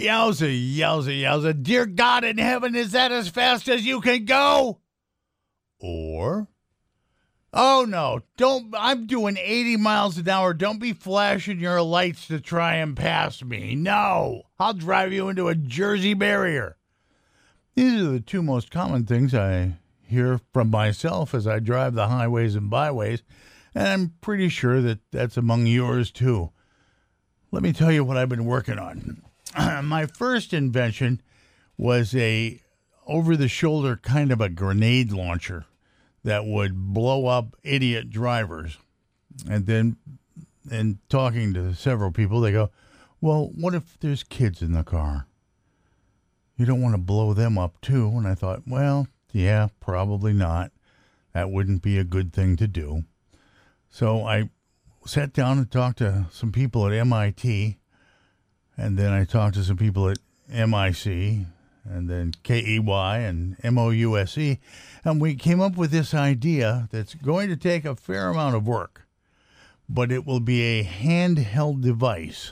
Yowza, yowza, yowza. Dear God in heaven, is that as fast as you can go? Or, oh no, I'm doing 80 miles an hour. Don't be flashing your lights to try and pass me. No, I'll drive you into a Jersey barrier. These are the two most common things I hear from myself as I drive the highways and byways, and I'm pretty sure that that's among yours too. Let me tell you what I've been working on. My first invention was a over-the-shoulder kind of a grenade launcher that would blow up idiot drivers. And then, in talking to several people, they go, well, what if there's kids in the car? You don't want to blow them up too. And I thought, well, yeah, probably not. That wouldn't be a good thing to do. So I sat down and talked to some people at MIT, and then I talked to some people at MIC, and then KEY and MOUSE, and we came up with this idea that's going to take a fair amount of work, but it will be a handheld device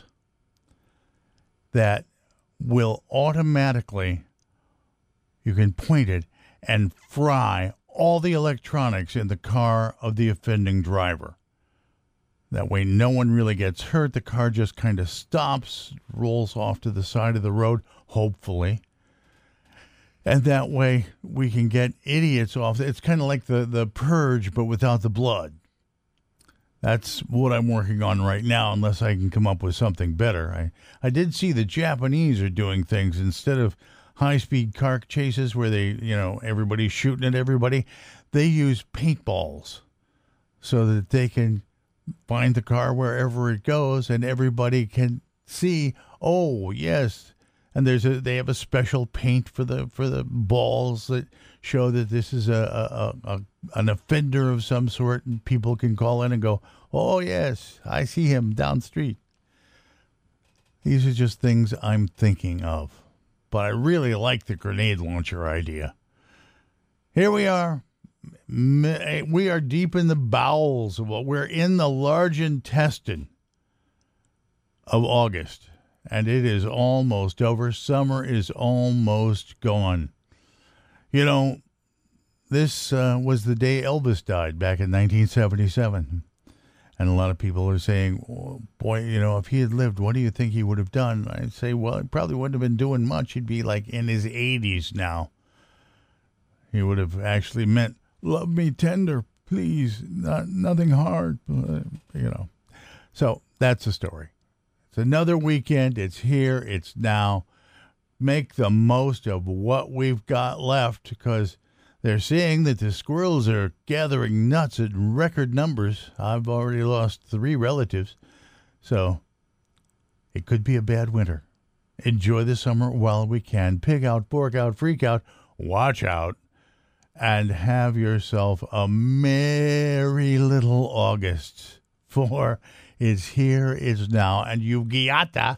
that will automatically, you can point it and fry all the electronics in the car of the offending driver. That way no one really gets hurt. The car just kind of stops, rolls off to the side of the road, hopefully. And that way we can get idiots off. It's kind of like the purge, but without the blood. That's what I'm working on right now, unless I can come up with something better. I did see the Japanese are doing things instead of high-speed car chases where they, everybody's shooting at everybody. They use paintballs so that they can find the car wherever it goes, and everybody can see. Oh yes, and they have a special paint for the balls that show that this is an offender of some sort, and people can call in and go, oh yes, I see him down the street. These are just things I'm thinking of, but I really like the grenade launcher idea. Here we are. We are deep in the bowels of what we're in the large intestine of August, and it is almost over. Summer is almost gone. This was the day Elvis died back in 1977, and a lot of people are saying, oh, boy, if he had lived, what do you think he would have done? I'd say, well, he probably wouldn't have been doing much. He'd be like in his 80s now. He would have actually meant, love me tender, please, nothing hard, So that's the story. It's another weekend. It's here. It's now. Make the most of what we've got left, because they're seeing that the squirrels are gathering nuts in record numbers. I've already lost 3 relatives, so it could be a bad winter. Enjoy the summer while we can. Pig out, pork out, freak out, watch out, and have yourself a merry little August. For it's here, it's now, and you gotta,